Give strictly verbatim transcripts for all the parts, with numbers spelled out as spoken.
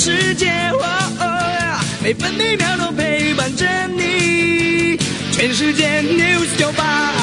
世界，哦哦，每分每秒都陪伴着你。全世界 News 九八。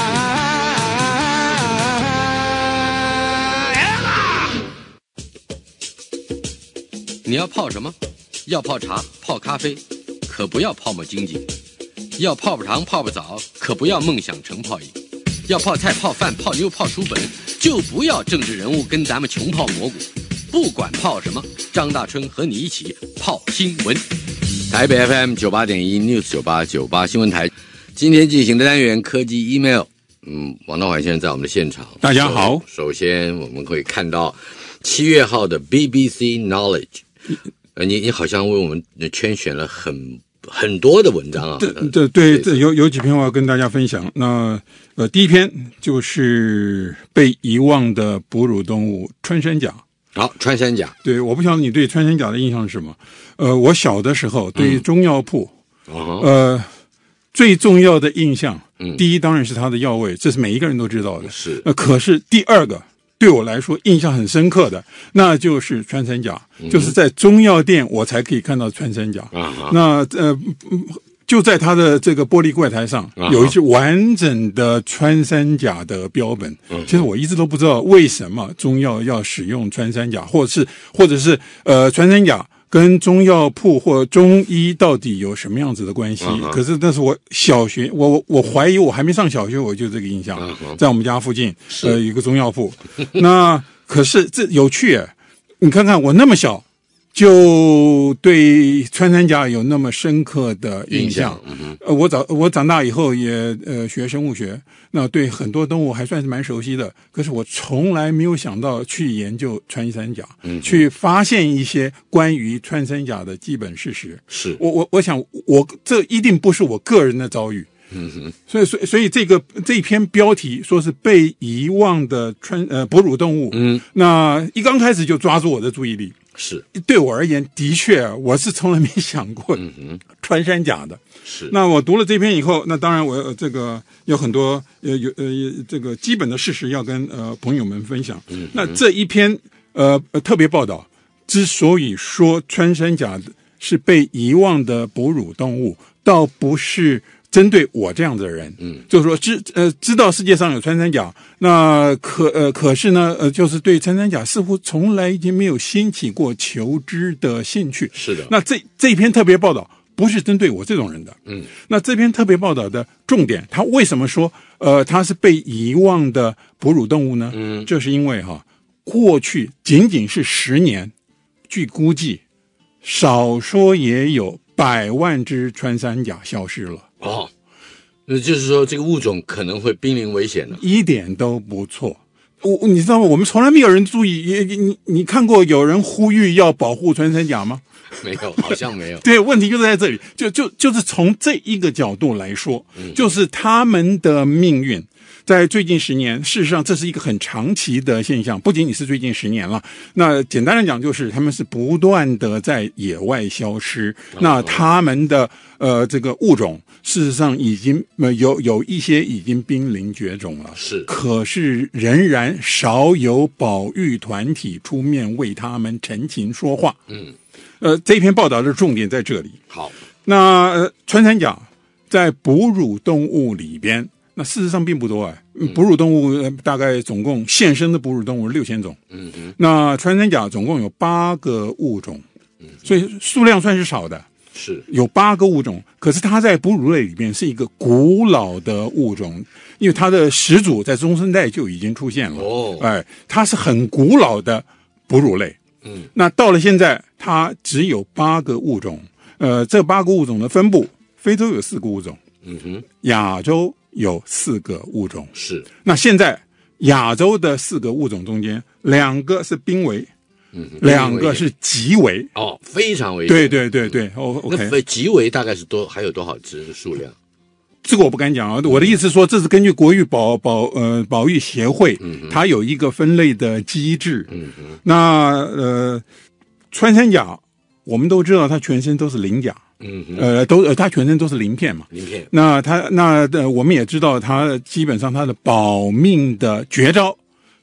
你要泡什么？要泡茶、泡咖啡，可不要泡沫经济；要泡泡糖、泡泡澡，可不要梦想成泡影；要泡菜、泡饭、泡妞、泡书本，就不要政治人物跟咱们穷泡蘑菇。不管泡什么，张大春和你一起泡新闻。台北 F M 九八点一 News 九八九八新闻台，今天进行的单元科技 email。嗯，王道怀先生在我们的现场。 大家好。 首先我们会看到七月号的 B B C Knowledge。呃，你你好像为我们圈选了很很多的文章啊。 对对对，这有有几篇我要跟大家分享。那呃，第一篇就是被遗忘的哺乳动物穿山甲。 好，穿山甲。 对，我不晓得你对穿山甲的印象是什么。呃，我小的时候对于中药铺，嗯、呃，最重要的印象，嗯，第一当然是它的药味，这是每一个人都知道的。 是。 呃，可是第二个。对我来说印象很深刻的，那就是穿山甲，嗯、就是在中药店我才可以看到穿山甲。啊、那呃，就在它的这个玻璃柜台上，啊、有一只完整的穿山甲的标本。嗯、其实我一直都不知道为什么中药要使用穿山甲，或者是或者是呃穿山甲跟中药铺或中医到底有什么样子的关系？uh-huh. 可是那是我小学，我我怀疑我还没上小学我就这个印象， uh-huh. 在我们家附近呃有一个中药铺。那可是这有趣耶，你看看我那么小就对穿山甲有那么深刻的印象。嗯、呃，我长我长大以后也呃学生物学，那对很多动物还算是蛮熟悉的。可是我从来没有想到去研究穿山甲，嗯，去发现一些关于穿山甲的基本事实。 是我我我想我这一定不是我个人的遭遇。嗯哼，所以所以所以这个这一篇标题说是被遗忘的穿呃哺乳动物，嗯，那一刚开始就抓住我的注意力。 是，对我而言，的确，我是从来没想过穿山甲的。 是， 那我读了这篇以后，那当然我、呃、这个有很多呃有呃这个基本的事实要跟呃朋友们分享。嗯，那这一篇呃特别报道之所以说穿山甲是被遗忘的哺乳动物，倒不是针对我这样的人，嗯，就是说知呃知道世界上有穿山甲，那可呃可是呢呃就是对穿山甲似乎从来已经没有兴起过求知的兴趣。 是的。 那这这一篇特别报道不是针对我这种人的，嗯，那这篇特别报道的重点，它为什么说呃它是被遗忘的哺乳动物呢？嗯，这是因为哈过去仅仅是十年，据估计少说也有百万只穿山甲消失了。 哦，那就是说这个物种可能会濒临危险了， 一点都不错。我你知道吗？我们从来没有人注意，你你看过有人呼吁要保护穿山甲吗？ 没有，好像没有。 对，问题就在这里，就就就是从这一个角度来说，嗯、就是他们的命运。在最近十年，事实上这是一个很长期的现象，不仅仅是最近十年了。那简单的讲，就是他们是不断的在野外消失。哦、那他们的呃这个物种，事实上已经呃有有一些已经濒临绝种了。 是， 可是仍然少有保育团体出面为他们陈情说话。嗯，呃，这篇报道的重点在这里。 好， 那、呃、穿山甲在哺乳动物里边。那事实上并不多哎，哺乳动物、呃、大概总共现生的哺乳动物六千种，嗯嗯，那穿山甲总共有八个物种，嗯，所以数量算是少的， 是有八个物种，可是它在哺乳类里面是一个古老的物种，因为它的始祖在中生代就已经出现了，哦，哎，它是很古老的哺乳类，嗯，那到了现在它只有八个物种，呃，这八个物种的分布，非洲有四个物种，嗯哼，亚洲有四个物种， 是。 那现在亚洲的四个物种中间，两个是濒危，嗯，两个是极危。 哦，非常危险。 对对对对，哦 ，OK。 那极危大概是多还有多少只数量？ 这个我不敢讲啊，我的意思是说，这是根据国域保保呃保育协会，嗯，它有一个分类的机制。嗯哼。那呃，穿山甲我们都知道，它全身都是鳞甲。嗯，呃，都呃，它全身都是鳞片嘛， 鳞片。 那它那呃，我们也知道，它基本上它的保命的绝招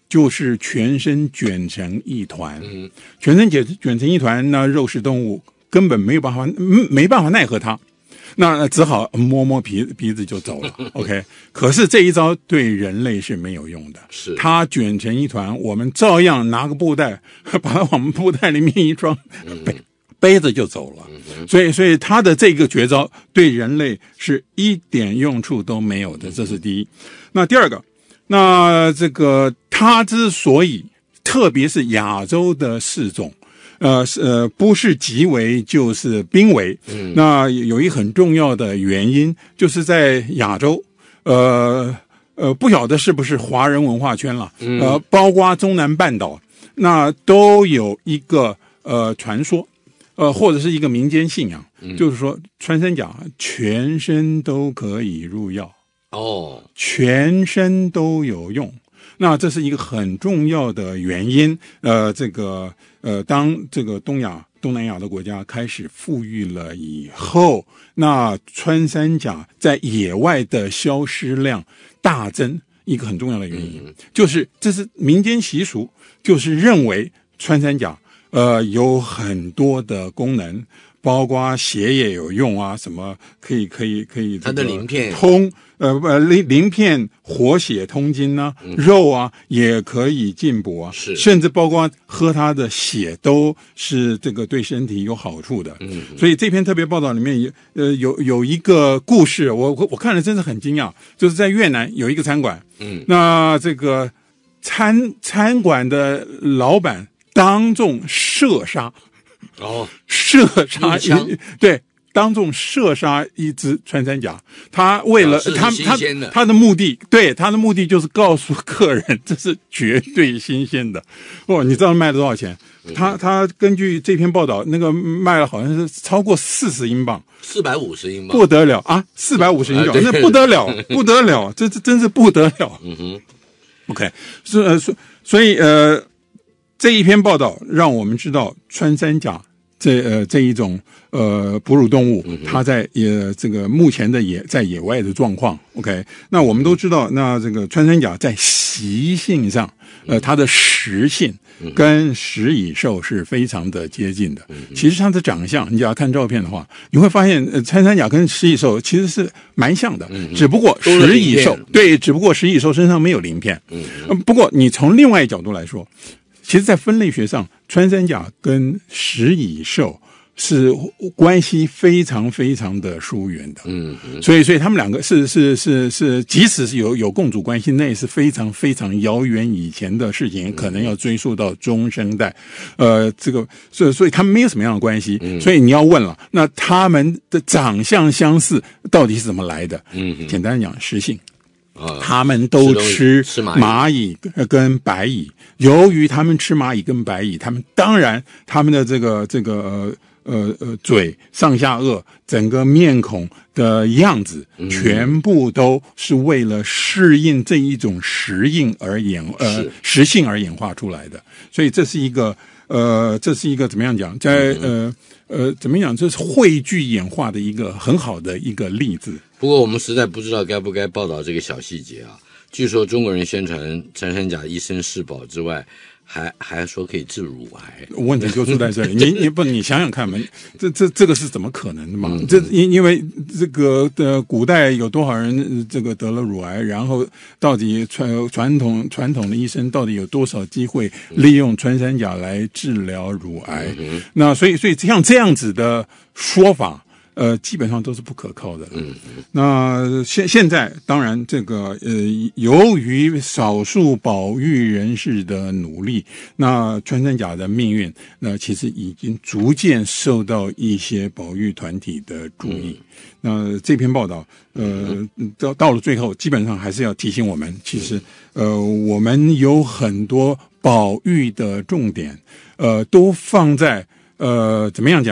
就是全身卷成一团， 嗯， 全身卷卷成一团，那肉食动物根本没有办法，没办法奈何它，那只好摸摸鼻鼻子就走了。OK， 可是这一招对人类是没有用的， 是它卷成一团，我们照样拿个布袋把它往布袋里面一装，背背着就走了。所以，所以他的这个绝招对人类是一点用处都没有的，这是第一。那第二个，那这个他之所以特别是亚洲的四种，呃呃，不是极为就是濒危，嗯，那有一很重要的原因，就是在亚洲，呃呃，不晓得是不是华人文化圈了，呃，包括中南半岛，那都有一个呃传说。呃，或者是一个民间信仰，嗯、就是说穿山甲全身都可以入药哦， 全身都有用。那这是一个很重要的原因。呃，这个呃，当这个东亚、东南亚的国家开始富裕了以后，那穿山甲在野外的消失量大增。一个很重要的原因，嗯、就是这是民间习俗，就是认为穿山甲。呃，有很多的功能，包括血也有用啊，什么可以可以可以、这个， 它的鳞片通呃呃鳞鳞片活血通经啊，嗯、肉啊也可以进补啊， 是甚至包括喝它的血都是这个对身体有好处的。嗯，所以这篇特别报道里面也呃有有一个故事，我我看了真是很惊讶，就是在越南有一个餐馆，嗯，那这个餐餐馆的老板。当众射杀， 哦， 射杀一对，当众射杀一只穿山甲。他为了他他他的目的，对他的目的就是告诉客人，这是绝对新鲜的。哦，你知道卖了多少钱？他他根据这篇报道，那个卖了好像是超过四十英镑， 四百五十英镑， 不得了啊！四百五十英镑，那不得了，不得了，这这真是不得了。 嗯哼 ，OK， 是呃，所所以呃。这一篇报道让我们知道穿山甲这呃这一种呃哺乳动物，它在也这个目前的野在野外的状况。OK， 那我们都知道，那这个穿山甲在习性上，呃，它的食性跟食蚁兽是非常的接近的。其实它的长相，你只要看照片的话，你会发现，呃，穿山甲跟食蚁兽其实是蛮像的，只不过食蚁兽对，只不过食蚁兽身上没有鳞片。嗯，不过你从另外一角度来说。其实，在分类学上，穿山甲跟食蚁兽是关系非常非常的疏远的。嗯，所以，所以他们两个是是是是，即使是有有共主关系，那也是非常非常遥远以前的事情，可能要追溯到中生代。呃，这个，所以所以他们没有什么样的关系。所以你要问了，那他们的长相相似到底是怎么来的？嗯，简单讲，食性。他们都吃蚂蚁跟白蚁，由于他们吃蚂蚁跟白蚁，他们当然他们的这个这个呃呃嘴上下颚整个面孔的样子，全部都是为了适应这一种食应而演呃食性而演化出来的，所以这是一个呃这是一个怎么样讲，在呃呃怎么讲，这是汇聚演化的一个很好的一个例子。 不过我们实在不知道该不该报道这个小细节啊。据说中国人宣传穿山甲一身是宝之外，还还说可以治乳癌。 问题就出在这里，你你不你想想看嘛，这这这个是怎么可能的嘛？嗯、这因因为这个的古代有多少人这个得了乳癌，然后到底传传统传统的医生到底有多少机会利用穿山甲来治疗乳癌？嗯、那所以所以像这样子的说法。呃，基本上都是不可靠的。嗯，那现现在当然这个呃，由于少数保育人士的努力，那穿山甲的命运，那其实已经逐渐受到一些保育团体的注意。嗯、那这篇报道，呃，到到了最后，基本上还是要提醒我们，其实呃，我们有很多保育的重点，呃，都放在呃，怎么样讲？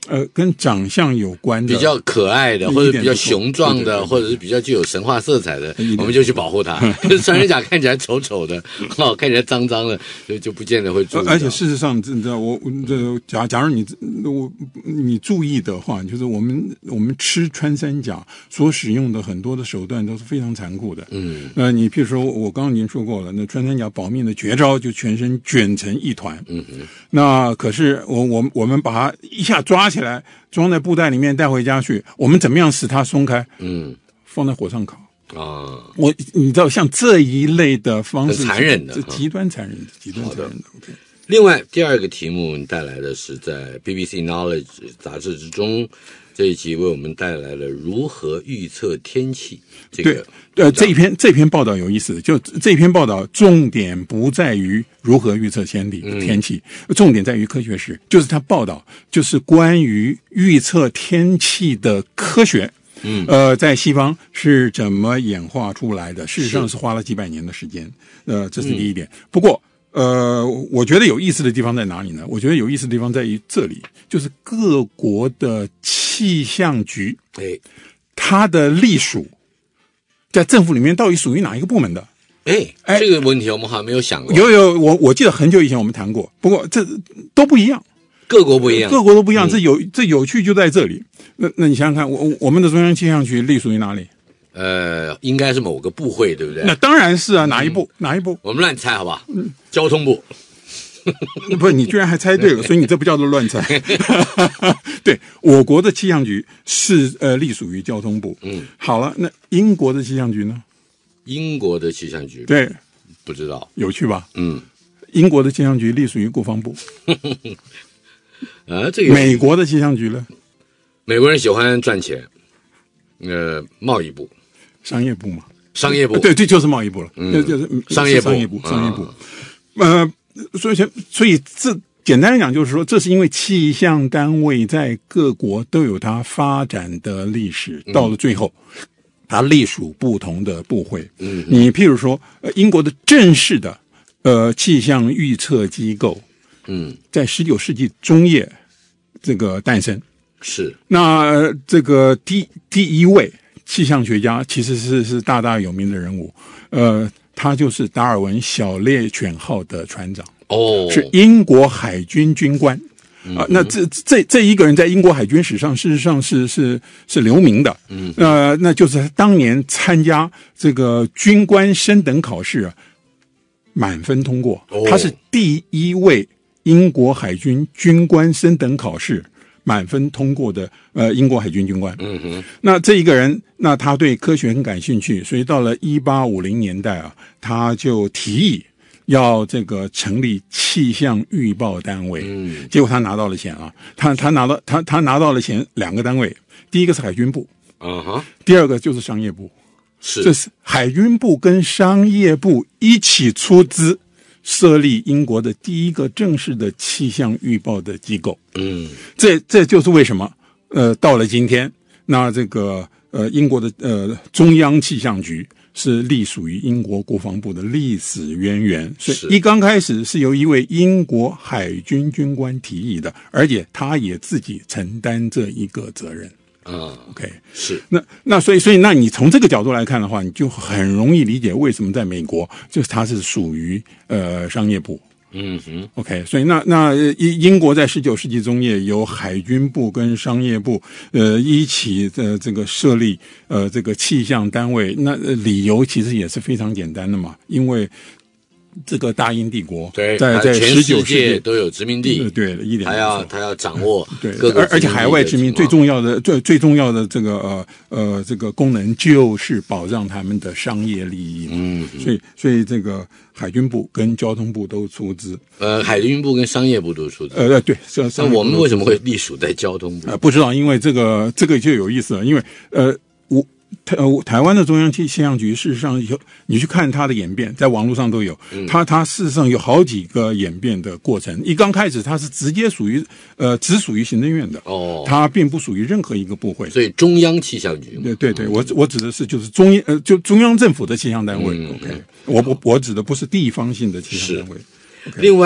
呃，跟长相有关的， 比较可爱的，或者比较雄壮的，对对对，或者是比较具有神话色彩的，我们就去保护它。跟穿山甲看起来丑丑的，哦，看起来脏脏的，就就不见得会注意。 而且事实上，你知道，我这假假如你我你注意的话，就是我们我们吃穿山甲所使用的很多的手段都是非常残酷的。嗯，那、呃、你譬如说，我刚刚已经说过了，那穿山甲保命的绝招就全身卷成一团。嗯哼，那可是我我我们把它一下抓起来，装在布袋里面带回家去，我们怎么样使它松开？嗯，放在火上烤啊！我你知道，像这一类的方式， 很残忍的， 极端残忍的，极端残忍的。OK。 另外，第二个题目你带来的是在 B B C Knowledge 杂志之中，这一集为我们带来了如何预测天气。这个对，呃，这一篇这篇报道有意思，就这篇报道重点不在于如何预测天气，天气，嗯，重点在于科学史，就是他报道就是关于预测天气的科学。嗯，呃，在西方是怎么演化出来的？事实上是花了几百年的时间。呃，这是第一点。嗯，不过，呃，我觉得有意思的地方在哪里呢？我觉得有意思的地方在于这里，就是各国的气象局，哎，它的隶属在政府里面到底属于哪一个部门的？ 哎，哎，这个问题我们好像没有想过。 有有，我我记得很久以前我们谈过，不过这都不一样。 各国不一样， 各国都不一样，嗯，这有这有趣就在这里。那那你想想看，我我们的中央气象局隶属于哪里？ 呃，应该是某个部会，对不对？ 那当然是啊，哪一部？嗯，哪一部？ 我们乱猜好不好？嗯，交通部。 不，你居然还猜对了，所以你这不叫做乱猜。对，我国的气象局是呃隶属于交通部。嗯，好了，那英国的气象局呢？ 英国的气象局对， 不知道， 有趣吧？ 嗯， 英国的气象局隶属于国防部。 啊，这个美国的气象局呢？ 美国人喜欢赚钱，呃，贸易部、 商业部嘛， 商业部， 对，这就是贸易部了，嗯，就是商业部， 商业部，商业部。呃，所以，所以这简单来讲，就是说，这是因为气象单位在各国都有它发展的历史，到了最后，它隶属不同的部会。嗯，你譬如说，呃，英国的正式的呃气象预测机构。嗯，在十九世纪中叶这个诞生， 是那、呃、这个第第一位气象学家其实是是大大有名的人物，呃，他就是达尔文小猎犬号的船长哦，是英国海军军官啊、嗯呃。那这这这一个人在英国海军史上事实上是是是留名的，嗯，呃，那就是他当年参加这个军官升等考试啊，满分通过，哦、他是第一位。英国海军军官升等考试满分通过的呃英国海军军官，嗯哼，那这一个人，那他对科学很感兴趣，所以到了一八五零年代啊，他就提议要这个成立气象预报单位，嗯，结果他拿到了钱啊，他他拿到他他拿到了钱两个单位，第一个是海军部，嗯哼，第二个就是商业部， 是， 这是海军部跟商业部一起出资。设立英国的第一个正式的气象预报的机构，嗯，这这就是为什么，呃，到了今天，那这个呃英国的呃中央气象局是隶属于英国国防部的历史渊源，所以一刚开始是由一位英国海军军官提议的，而且他也自己承担这一个责任。 啊 ，OK， 是那那所以所以那你从这个角度来看的话，你就很容易理解为什么在美国，就是它是属于呃商业部， 嗯哼 ，OK， 所以那那英英国在十九世纪中叶由海军部跟商业部呃一起的这个设立呃这个气象单位，那、呃、理由其实也是非常简单的嘛，因为。这个大英帝国对在在全世界都有殖民地， 对，一点他要他要掌握对各个， 而且海外殖民最重要的最最重要的这个呃呃这个功能就是保障他们的商业利益，嗯，所以所以这个海军部跟交通部都出资， 呃，海军部跟商业部都出资， 呃对， 那我们为什么会隶属在交通部？ 呃，不知道，因为这个这个就有意思了，因为呃我。台台湾的中央气象局事实上有，你去看它的演变，在网络上都有。它它事实上有好几个演变的过程。一刚开始它是直接属于呃只属于行政院的哦，它并不属于任何一个部会。 所以中央气象局， 对对对，我我指的是就是中呃就中央政府的气象单位。嗯、OK， 我我我指的不是地方性的气象单位。 Okay, 另外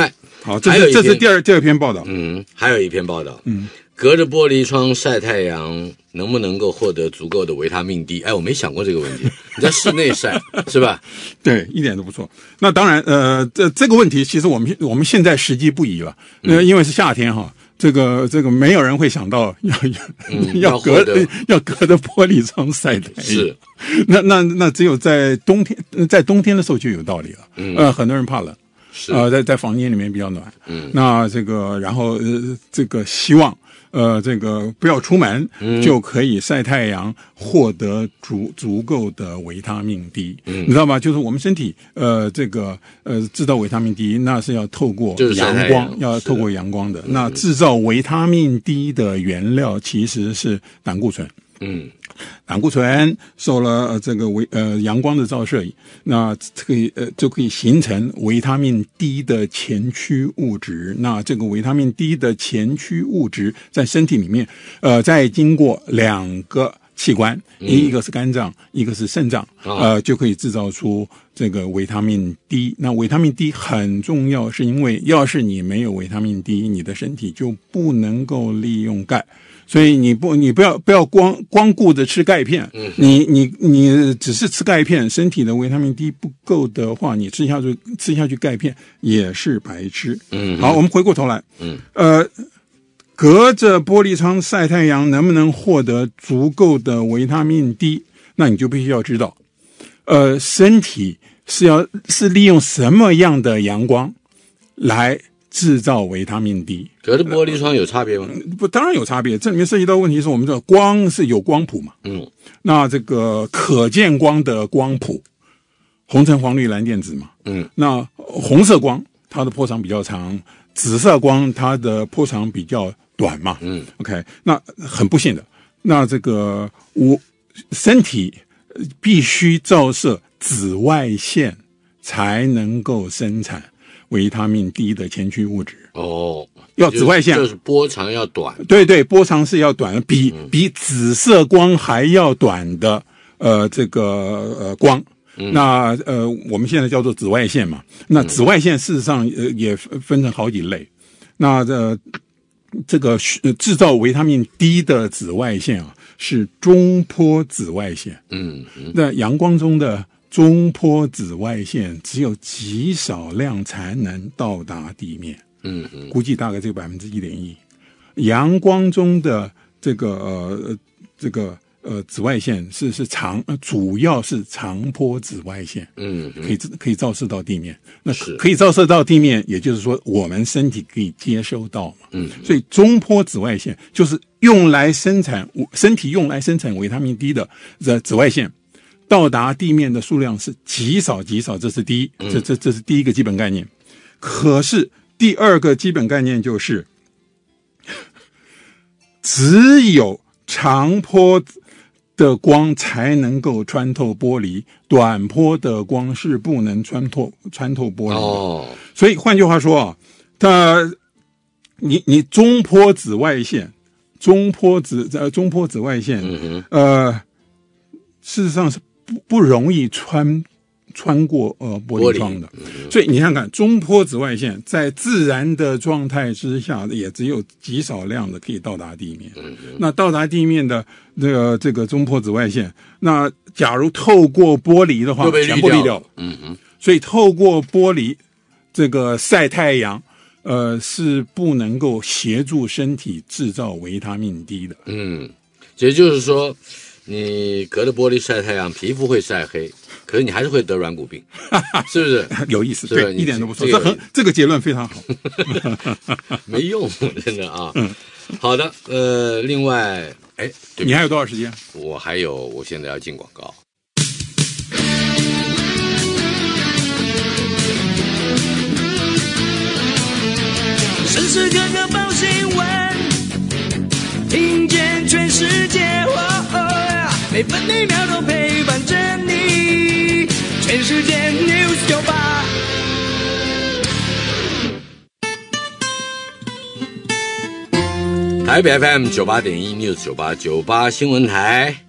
好，这是这是第二第二篇报道。 嗯，还有一篇报道， 嗯， 隔着玻璃窗晒太阳能不能够获得足够的维他命 D？ 哎，我没想过这个问题。你在室内晒是吧？ 对，一点都不错。那当然，呃，这这个问题其实我们我们现在时机不宜了，呃，因为是夏天哈。这个这个没有人会想到要要、嗯、要隔要隔着玻璃窗晒太阳， 是， 那那那只有在冬天，在冬天的时候就有道理了。嗯，呃，很多人怕冷， 是， 呃，在在房间里面比较暖。嗯，那这个然后呃这个希望呃这个不要出门、嗯、就可以晒太阳，获得足足够的维他命 D。嗯，你知道吗？就是我们身体呃这个呃制造维他命 D， 那是要透过阳光，要透过阳光的。那制造维他命 D 的原料其实是胆固醇。嗯，胆固醇受了、呃、这个维呃阳光的照射，那可以呃就可以形成维他命 D 的前驱物质。那这个维他命 D 的前驱物质在身体里面，呃，再经过两个器官，嗯、一个是肝脏，一个是肾脏，呃，就可以制造出这个维他命 D。那维他命 D 很重要，是因为要是你没有维他命 D， 你的身体就不能够利用钙。所以你不，你不要不要光光顾着吃钙片，嗯、你你你只是吃钙片，身体的维他命 D 不够的话，你吃下去吃下去钙片也是白吃。嗯，好，我们回过头来，嗯，呃，隔着玻璃窗晒太阳能不能获得足够的维他命 D？ 那你就必须要知道，呃，身体是要是利用什么样的阳光来制造维他命 D。 隔着玻璃窗有差别吗？ 呃、不，当然有差别。这里面涉及到问题是我们的光是有光谱嘛，嗯，那这个可见光的光谱，红橙黄绿蓝靛紫嘛，嗯，那红色光它的波长比较长，紫色光它的波长比较短嘛，嗯 ，OK， 那很不幸的，那这个我身体必须照射紫外线才能够生产维他命 D 的前驱物质。哦，要紫外线， 就是波长要短。 对对，波长是要短，比、嗯、比紫色光还要短的呃这个呃光。嗯、那呃我们现在叫做紫外线嘛。那紫外线事实上呃也分成好几类。那呃这个制造维他命 D 的紫外线啊是中波紫外线。嗯，嗯那阳光中的中波紫外线只有极少量才能到达地面，嗯嗯，估计大概这个百分之一点一。阳光中的这个呃这个呃紫外线是是长，主要是长波紫外线，嗯，可以可以照射到地面。那可以照射到地面，也就是说我们身体可以接收到嘛，嗯，所以中波紫外线就是用来生产身体用来生产维他命 D 的的紫外线。到达地面的数量是极少极少，这是第一，这这这是第一个基本概念。可是第二个基本概念就是，只有长波的光才能够穿透玻璃，短波的光是不能穿透穿透玻璃的。哦，所以换句话说啊，它你你中波紫外线，中波紫呃中波紫外线，嗯、呃，事实上是。不不容易穿穿过呃玻璃窗的，所以你看看中波紫外线在自然的状态之下，也只有极少量的可以到达地面。那到达地面的这个这个中波紫外线，那假如透过玻璃的话，全部滤掉。嗯嗯。所以透过玻璃这个晒太阳，呃，是不能够协助身体制造维他命 D 的。嗯， 也就是说。你隔着玻璃晒太阳，皮肤会晒黑，可是你还是会得软骨病，是不是？ 有意思，对，一点都不错。这很这个结论非常好， 没用，真的啊。嗯，好的，呃，另外，哎， 你还有多少时间？ 我还有，我现在要进广告。 时时刻刻报新闻，听见全世界。每分每秒都陪伴着你，全世界 News 九八。 台北 F M 九八点一 News 九八九八新闻台，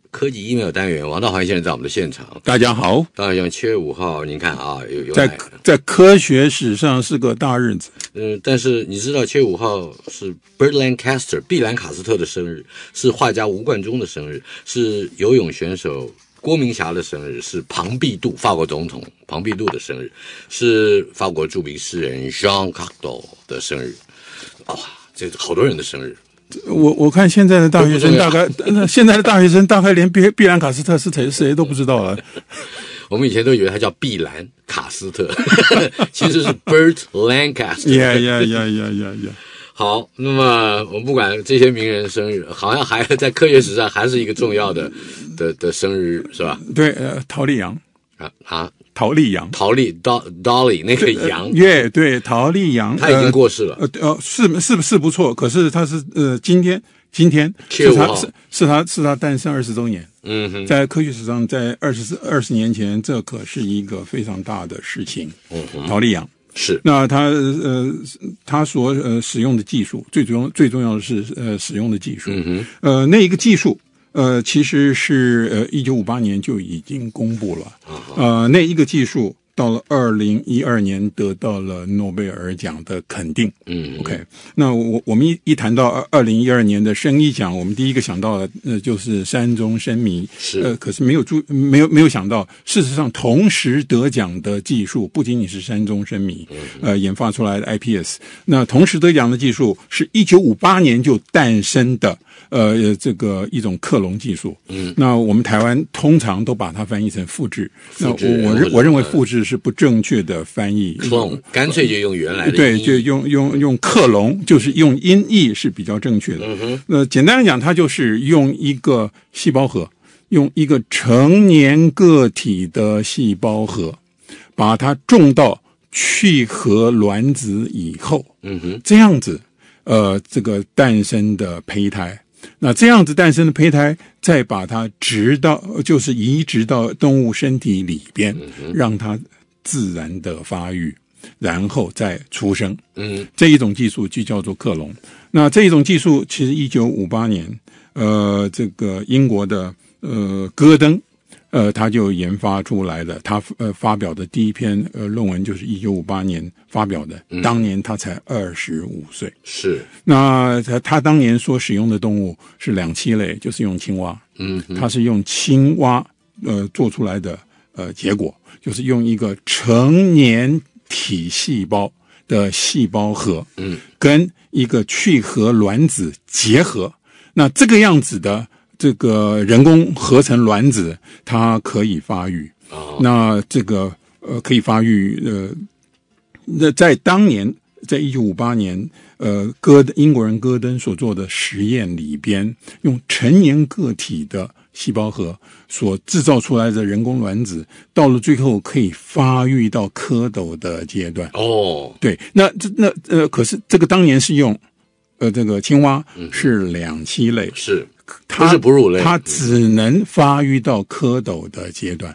科技 email 单元，王道环先生在我们的现场。 大家好。 当然像七月五号，您看啊，有有在在科学史上是个大日子。 嗯、呃，但是你知道七月五号是 Burt Lancaster 毕兰卡斯特的生日，是画家吴冠中的生日，是游泳选手郭明霞的生日，是庞毕杜法国总统庞毕杜的生日，是法国著名诗人 Jean Cocteau 的生日。哇、哦，这好多人的生日。 我我看现在的大学生大概，现在的大学生大概连毕毕兰卡斯特是谁谁都不知道了。 我们以前都以为他叫毕兰卡斯特，其实是 Burt Lancaster。 呀呀呀呀呀呀！ 好，那么我们不管这些名人生日，好像还在科学史上还是一个重要的的的生日，是吧？ 对，呃，陶丽阳啊啊， 陶丽阳， 陶丽 Dolly 那个杨， 耶、yeah, 对，陶丽阳， 他已经过世了。 呃呃，是是是不错，可是他是呃今天今天是他是是他是他诞生二十周年。 嗯哼， 在科学史上，在二十二十年前，这可是一个非常大的事情。 嗯哼， 陶丽阳。 是， 那他呃，他所呃使用的技术，最重要最重要的是呃使用的技术。 嗯哼， 呃，那一个技术呃其实是呃一九五八年就已经公布了。呃，那一个技术到了二零一二年得到了诺贝尔奖的肯定。 嗯 ，OK， 那我我们一一谈到二零一二年的生医奖，我们第一个想到的呃就是山中生迷。 是， 呃，可是没有注没有没有想到，事实上同时得奖的技术不仅仅是山中生迷，呃研发出来的 I P S， 那同时得奖的技术是一九五八年就诞生的。呃，这个一种克隆技术，嗯，那我们台湾通常都把它翻译成复制。 复制那我我我认为复制是不正确的翻译 ，clone 干脆就用原来的， 对，就用用用克隆，就是用音译是比较正确的。 嗯哼， 那简单来讲，它就是用一个细胞核，用一个成年个体的细胞核，把它种到去核卵子以后， 嗯哼， 这样子，呃，这个诞生的胚胎。那这样子诞生的胚胎，再把它植到，就是移植到动物身体里边，让它自然的发育，然后再出生。 嗯， 这一种技术就叫做克隆。那这一种技术，其实一九五八年，呃，这个英国的呃戈登，呃，他就研发出来的。他呃发表的第一篇呃论文就是一九五八年发表的， 嗯、 当年他才二十五岁。 是， 那他他当年所使用的动物是两栖类，就是用青蛙。 嗯， 他是用青蛙呃做出来的呃结果，就是用一个成年体细胞的细胞核，嗯，跟一个去核卵子结合。那这个样子的这个人工合成卵子，它可以发育。 哦， 那这个呃可以发育呃，那在当年，在一九五八年，呃，戈英国人戈登所做的实验里边，用成年个体的细胞核所制造出来的人工卵子，到了最后可以发育到蝌蚪的阶段。 哦， 对，那这那呃，可是这个当年是用呃这个青蛙是两栖类， 是。 它不是哺乳类， 它只能发育到蝌蚪的阶段。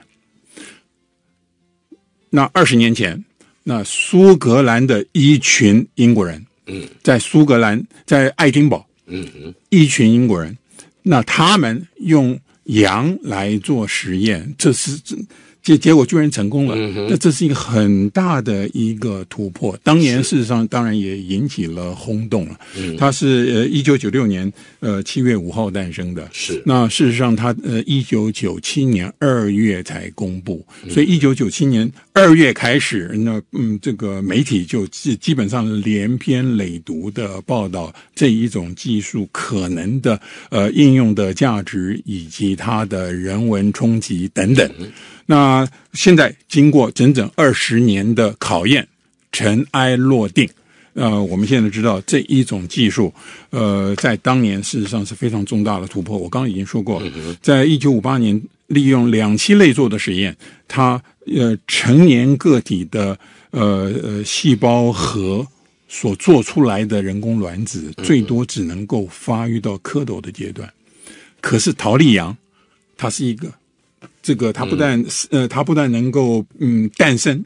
那二十年前，那苏格兰的一群英国人，嗯，在苏格兰，在爱丁堡， 嗯嗯， 一群英国人，那他们用羊来做实验，这是结结果居然成功了， 嗯、 那这是一个很大的一个突破。当年事实上当然也引起了轰动了。嗯，它是呃一九九六年呃七月五号诞生的， 是。 那事实上它呃一九九七年二月才公布，所以一九九七年二月开始，那嗯这个媒体就基基本上连篇累牍的报道这一种技术可能的呃应用的价值以及它的人文冲击等等。嗯，那现在经过整整二十年的考验，尘埃落定。呃，我们现在知道这一种技术，呃，在当年事实上是非常重大的突破。我刚刚已经说过，在一九五八年利用两栖类做的实验，它呃成年个体的呃呃细胞核所做出来的人工卵子，最多只能够发育到蝌蚪的阶段。可是陶丽阳，它是一个。这个它不但、嗯、呃，它不但能够嗯诞生，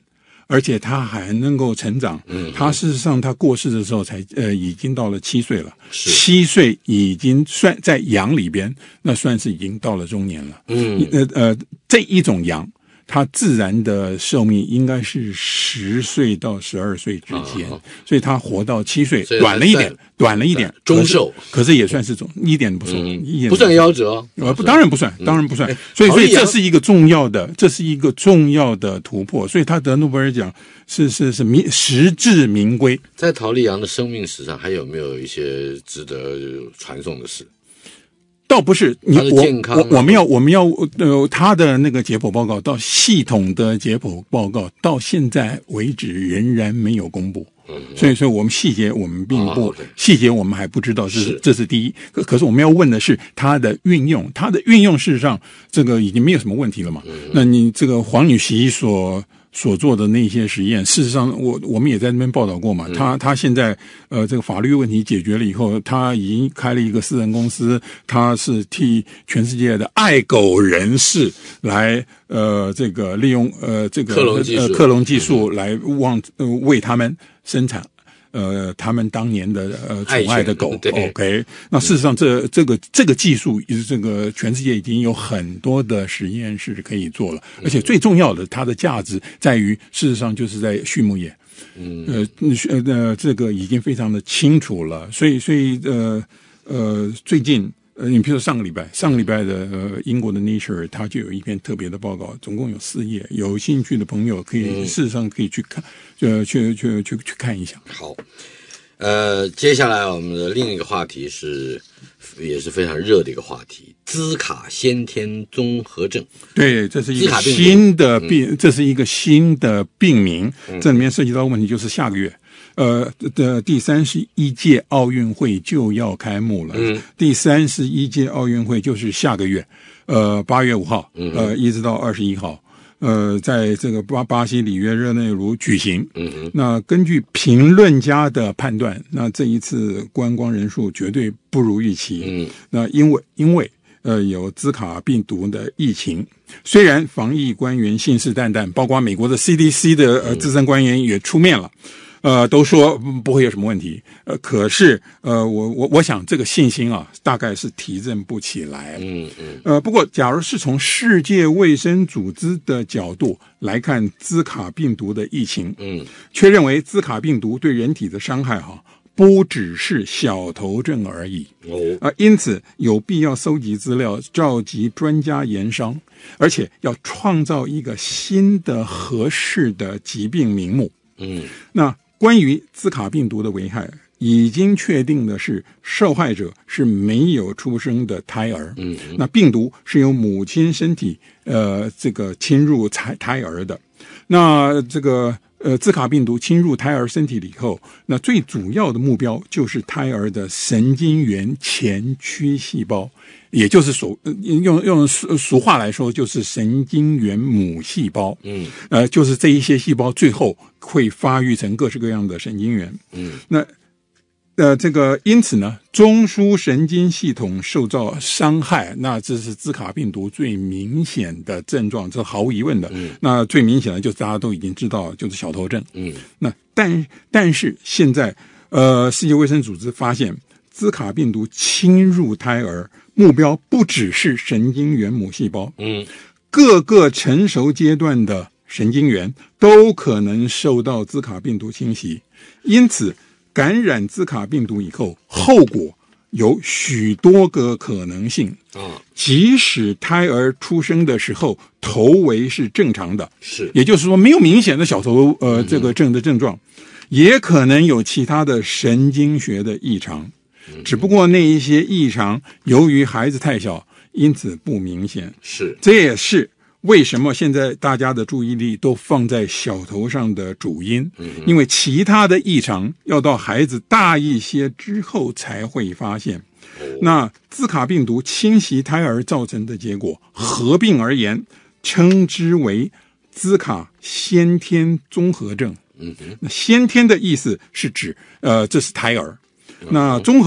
而且他还能够成长。嗯，他事实上他过世的时候才呃已经到了七岁了，七岁已经算在羊里边，那算是已经到了中年了。嗯，呃呃，这一种羊。它自然的寿命应该是十岁到十二岁之间，哦、所以它活到七岁，短了一点，短了一点， 中寿， 可是也算是中，一点都不算， 嗯、 一点不算夭折， 呃，不，当然不算，当然不算。嗯、所以，所以这是一个重要的，这是一个重要的突破。所以他得诺贝尔奖是是是名实至名归。 在陶丽阳的生命史上，还有没有一些值得传颂的事？ 倒不是你我我我们要我们要呃他的那个解剖报告到系统的解剖报告到现在为止仍然没有公布，嗯、所以说我们细节我们并不、啊、细节我们还不知道，这是这是第一。可可是我们要问的是它的运用，它的运用事实上这个已经没有什么问题了嘛？嗯、那你这个黄女sĩ所所做的那些实验，事实上我我们也在那边报道过嘛。嗯、他他现在呃这个法律问题解决了以后，他已经开了一个私人公司，他是替全世界的爱狗人士来呃这个利用呃这个克隆技术呃克隆技术来望呃为他们生产。呃，他们当年的呃宠爱的狗 ，OK， 那事实上这这个这个技术，这个全世界已经有很多的实验室可以做了，而且最重要的，它的价值在于，事实上就是在畜牧业，嗯，呃呃，这个已经非常的清楚了，所以所以呃呃，最近。呃，你比如说上个礼拜，上个礼拜的呃英国的 Nature， 它就有一篇特别的报告，总共有四页，有兴趣的朋友可以、嗯、事实上可以去看，呃，去去去去看一下。 好，呃，接下来我们的另一个话题是，也是非常热的一个话题，兹卡先天综合症。 对，这是一个新的病，嗯、这是一个新的病名，嗯、这里面涉及到的问题就是下个月。呃的第三十一届奥运会就要开幕了，嗯，第三十一届奥运会就是下个月，呃，八月五号，呃，一直到二十一号，呃，在这个巴巴西里约热内卢举行。嗯哼，那根据评论家的判断，那这一次观光人数绝对不如预期。嗯，那因为因为呃有兹卡病毒的疫情，虽然防疫官员信誓旦旦，包括美国的 C D C 的呃资深官员也出面了。呃，都说不会有什么问题，呃，可是，呃，我我我想这个信心啊，大概是提振不起来。嗯嗯。呃，不过，假如是从世界卫生组织的角度来看兹卡病毒的疫情，嗯，却认为兹卡病毒对人体的伤害哈、啊，不只是小头症而已。哦。啊、呃，因此有必要搜集资料，召集专家研商，而且要创造一个新的合适的疾病名目。嗯，那。关于兹卡病毒的危害，已经确定的是，受害者是没有出生的胎儿。嗯，那病毒是由母亲身体呃这个侵入胎胎儿的。那这个呃兹卡病毒侵入胎儿身体里以后，那最主要的目标就是胎儿的神经元前驱细胞，也就是所用用俗话来说，就是神经元母细胞。嗯，呃，就是这一些细胞最后会发育成各式各样的神经元。嗯，那呃，这个因此呢，中枢神经系统受到伤害，那这是兹卡病毒最明显的症状，这毫无疑问的。嗯，那最明显的就是大家都已经知道，就是小头症。嗯，那但但是现在呃，世界卫生组织发现，兹卡病毒侵入胎儿，目标不只是神经元母细胞，嗯，各个成熟阶段的神经元都可能受到兹卡病毒侵袭，因此感染兹卡病毒以后，后果有许多个可能性。啊，即使胎儿出生的时候头围是正常的，是，也就是说没有明显的小头呃这个症的症状，也可能有其他的神经学的异常。只不过那一些异常由于孩子太小，因此不明显。是，这也是为什么现在大家的注意力都放在小头上的主因。嗯，因为其他的异常要到孩子大一些之后才会发现。哦，那兹卡病毒侵袭胎儿造成的结果，合并而言称之为兹卡先天综合症。嗯，那先天的意思是指呃这是胎儿。那综合症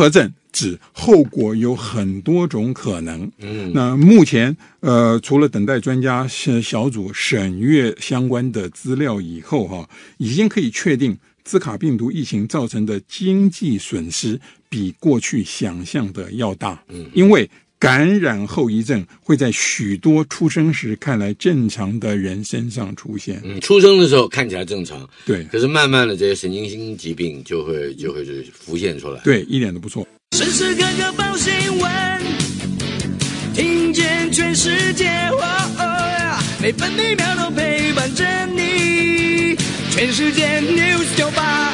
指后果有很多种可能。嗯，那目前呃，除了等待专家小组审阅相关的资料以后，哈，已经可以确定兹卡病毒疫情造成的经济损失比过去想象的要大。嗯，因为感染后遗症会在许多出生时看来正常的人身上出现。 嗯，出生的时候看起来正常， 对， 可是慢慢的这些神经性疾病就会就会浮现出来。 对，一点都不错。 时时刻刻报新闻，听见全世界，哦哦，每分每秒都陪伴着你，全世界 News 九八。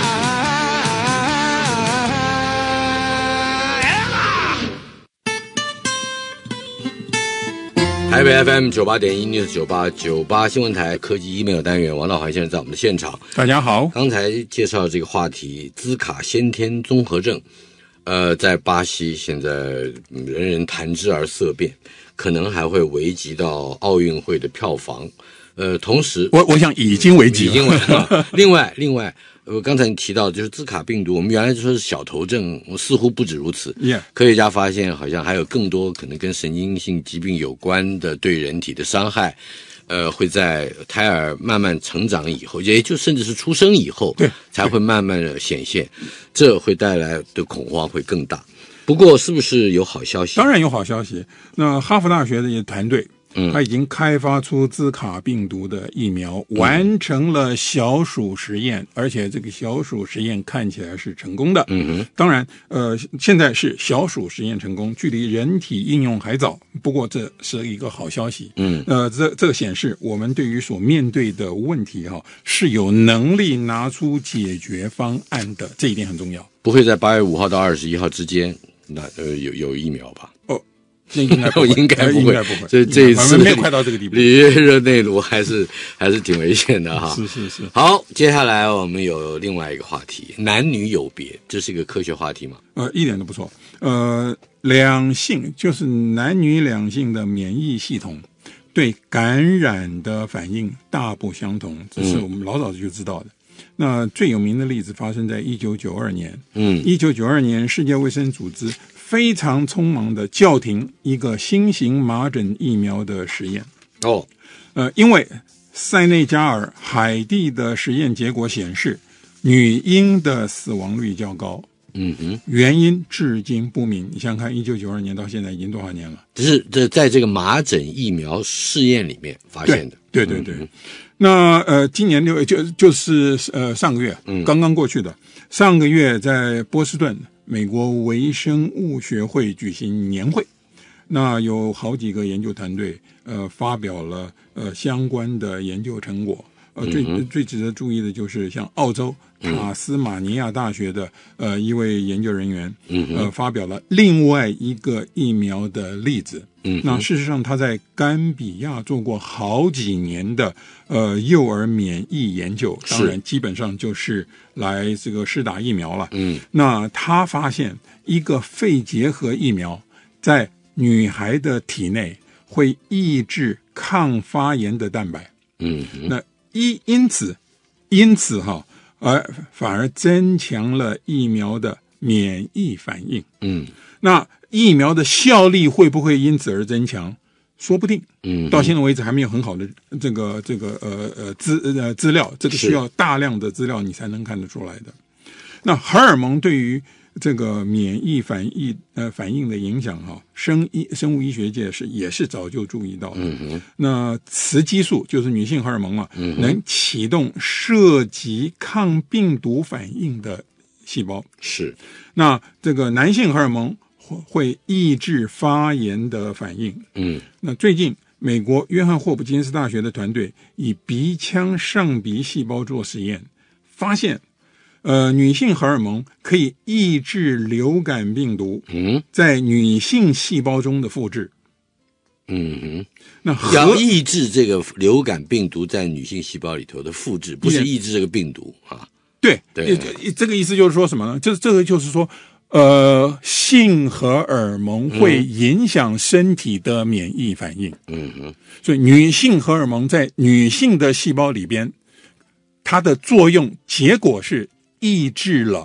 台北 F M 九八点一 News 九八九八新闻台科技 email 单元，王道怀先生在我们的现场。 大家好， 刚才介绍这个话题，兹卡先天综合症，呃，在巴西现在人人谈之而色变，可能还会危及到奥运会的票房。呃，同时， 我我想已经危及了， 已经危及了。另外，另外。呃，刚才你提到就是兹卡病毒，我们原来说是小头症，似乎不止如此。 Yeah. 科学家发现，好像还有更多可能跟神经性疾病有关的对人体的伤害，呃，会在胎儿慢慢成长以后，也就甚至是出生以后， 对， 才会慢慢的显现，这会带来的恐慌会更大。不过，是不是有好消息？ 当然有好消息。那哈佛大学的一个团队。 嗯， 他已经开发出兹卡病毒的疫苗，完成了小鼠实验，嗯、而且这个小鼠实验看起来是成功的。 嗯哼， 当然，呃，现在是小鼠实验成功，距离人体应用还早。不过这是一个好消息。 嗯， 呃，这这个显示我们对于所面对的问题哈、哦、是有能力拿出解决方案的，这一点很重要。 不会在八月五号到二十一号之间，那呃有有疫苗吧？ 哦。这应该不会， 应该不会， 应该不会。 这这一次没有快到这个地步。 里约热内卢还是还是挺危险的哈。 是是是。 好，接下来我们有另外一个话题，男女有别，这是一个科学话题吗？ 呃，一点都不错。呃，两性就是男女两性的免疫系统对感染的反应大不相同，这是我们老早就知道的。嗯、那最有名的例子发生在一九九二年。嗯，一九九二年，世界卫生组织非常匆忙的叫停一个新型麻疹疫苗的实验。 哦， 呃，因为塞内加尔、海地的实验结果显示，女婴的死亡率较高。 嗯哼， 原因至今不明。你想想看，一九九二年到现在已经多少年了？ 这是这在这个麻疹疫苗试验里面发现的。 对对对对。嗯、那呃，今年六月就就是呃上个月，嗯，刚刚过去的上个月在波士顿。美国微生物学会举行年会，那有好几个研究团队呃发表了呃相关的研究成果。呃，最最值得注意的就是像澳洲塔斯马尼亚大学的呃一位研究人员，呃发表了另外一个疫苗的例子。嗯，那事实上他在甘比亚做过好几年的呃幼儿免疫研究，当然基本上就是来这个施打疫苗了。 嗯， 那他发现一个肺结核疫苗在女孩的体内会抑制抗发炎的蛋白。 嗯， 那因因此因此哈，而反而增强了疫苗的免疫反应。 嗯， 那疫苗的效力会不会因此而增强？说不定。 嗯， 到现在为止还没有很好的这个这个呃呃资呃资料，这个需要大量的资料你才能看得出来的。那荷尔蒙对于这个免疫反应呃反应的影响哈，生医生物医学界是也是早就注意到的。 嗯哼， 那雌激素就是女性荷尔蒙嘛， 嗯、 能启动涉及抗病毒反应的细胞。 是， 那这个男性荷尔蒙会抑制发炎的反应。 嗯， 那最近美国约翰霍普金斯大学的团队以鼻腔上鼻细胞做实验，发现呃，女性荷尔蒙可以抑制流感病毒在女性细胞中的复制。 嗯哼， 那要抑制这个流感病毒在女性细胞里头的复制，不是抑制这个病毒啊。 对对， 这个意思就是说什么呢？就是这个就是说，呃，性荷尔蒙会影响身体的免疫反应。 嗯哼， 所以女性荷尔蒙在女性的细胞里边，它的作用结果是抑制了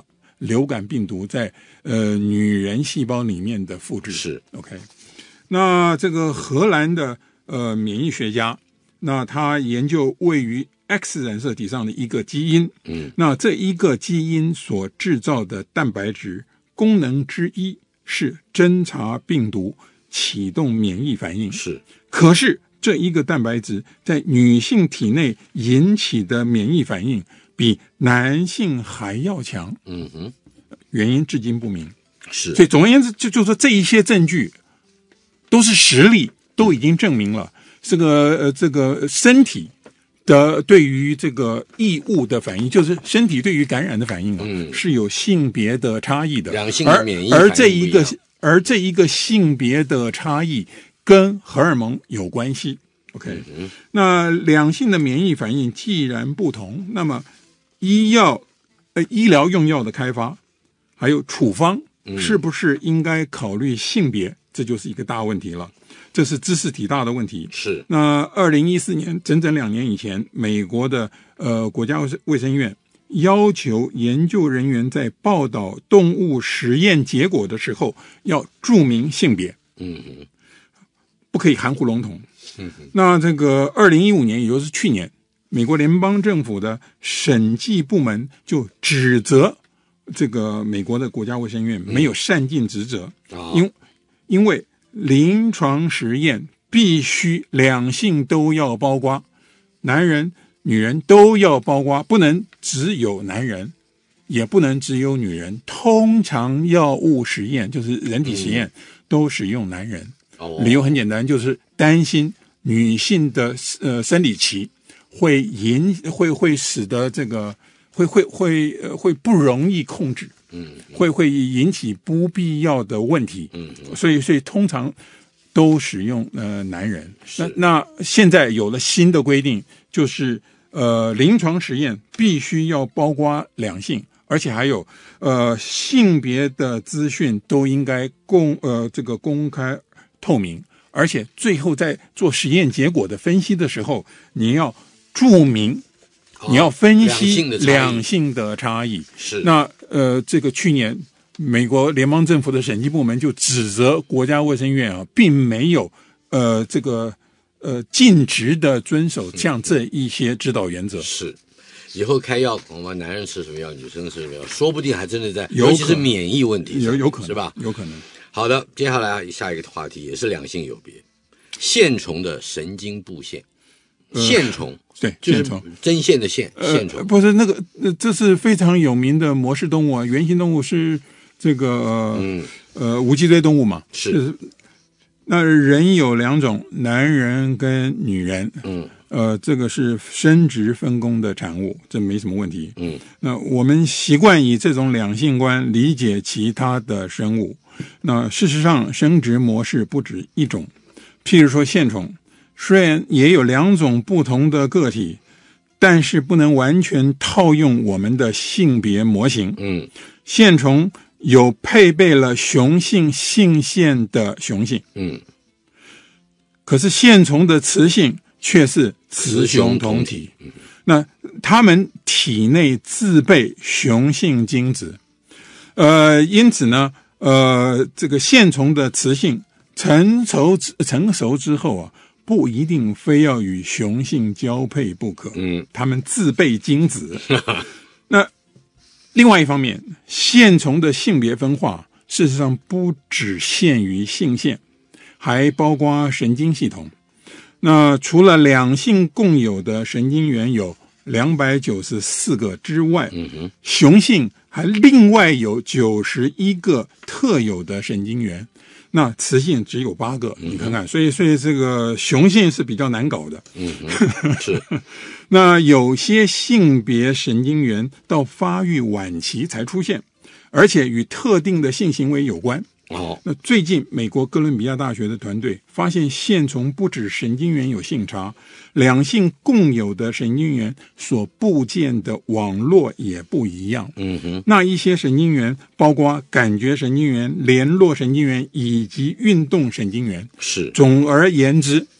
流感病毒在呃女人细胞里面的复制。 是 OK。那这个荷兰的呃免疫学家，那他研究位于 X 染色体上的一个基因， 嗯， 那这一个基因所制造的蛋白质功能之一是侦察病毒、启动免疫反应。 是， 可是这一个蛋白质在女性体内引起的免疫反应比男性还要强。 嗯哼， 原因至今不明。 是， 所以总而言之，就就说这一些证据都是实例，都已经证明了这个呃这个身体的对于这个异物的反应，就是身体对于感染的反应啊， 嗯， 是有性别的差异的。 两性的免疫反应而而这一个而这一个性别的差异跟荷尔蒙有关系。OK， 嗯， 那两性的免疫反应既然不同，那么医药呃医疗用药的开发还有处方，是不是应该考虑性别？这就是一个大问题了，这是知识体大的问题。 是。 那二零一四年，整整两年以前，美国的呃国家卫生院要求研究人员在报道动物实验结果的时候要注明性别， 嗯， 不可以含糊笼统。 嗯， 那这个二零一五年，也就是去年，美国联邦政府的审计部门就指责这个美国的国家卫生院没有善尽职责， 嗯， 因因为临床实验必须两性都要包括，男人女人都要包括，不能只有男人，也不能只有女人。通常药物实验就是人体实验，嗯，都使用男人，哦，理由很简单，就是担心女性的呃生理期会引会会使得这个会会会呃会不容易控制，嗯，会会引起不必要的问题，嗯，所以所以通常都使用呃男人。那那现在有了新的规定，就是呃临床实验必须要包括两性，而且还有呃性别的资讯都应该公呃这个公开透明，而且最后在做实验结果的分析的时候，你要注明。你要分析两性的差异， 是那呃，这个去年美国联邦政府的审计部门就指责国家卫生院啊，并没有呃这个呃尽职的遵守像这一些指导原则。 嗯，是，以后开药，恐怕男人吃什么药，女生吃什么药，说不定还真的在，尤其是免疫问题， 有有可能是吧？ 有可能。 好的，接下来下一个话题也是两性有别，线虫的神经部线。线虫， 呃、对， 就是针线的线，线虫、 呃、不是那个，这是非常有名的模式动物啊。原型动物是这个，呃、嗯，呃，无脊椎动物嘛。 是。 就是那人有两种，男人跟女人。 嗯。 呃，这个是生殖分工的产物，这没什么问题。 嗯。 那我们习惯以这种两性观理解其他的生物。那事实上，生殖模式不止一种，譬如说线虫。虽然也有两种不同的个体，但是不能完全套用我们的性别模型。 嗯， 线虫有配备了雄性性腺的雄性， 嗯， 可是线虫的雌性却是雌雄同体。 嗯， 那它们体内自备雄性精子，呃，因此呢，呃，这个线虫的雌性成熟成熟之后啊。不一定非要与雄性交配不可， 嗯，他们自备精子。那另外一方面，线虫的性别分化事实上不只限于性腺，还包括神经系统。那除了两性共有的神经元有两百九十四个之外， 嗯哼， 雄性还另外有九十一个特有的神经元。那雌性只有八个，你看看，所以所以这个雄性是比较难搞的。 嗯，是。 那有些性别神经元到发育晚期才出现，而且与特定的性行为有关。 哦， 那最近美国哥伦比亚大学的团队发现，线虫不止神经元有性差，两性共有的神经元所布建的网络也不一样。 嗯哼， 那一些神经元包括感觉神经元、联络神经元以及运动神经元。 是， 总而言之，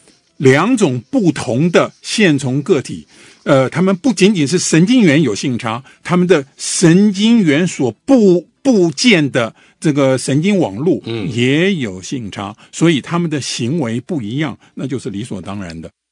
两种不同的线虫个体，呃，他们不仅仅是神经元有性差，他们的神经元所布部件的这个神经网络也有性差，嗯，所以他们的行为不一样，那就是理所当然的。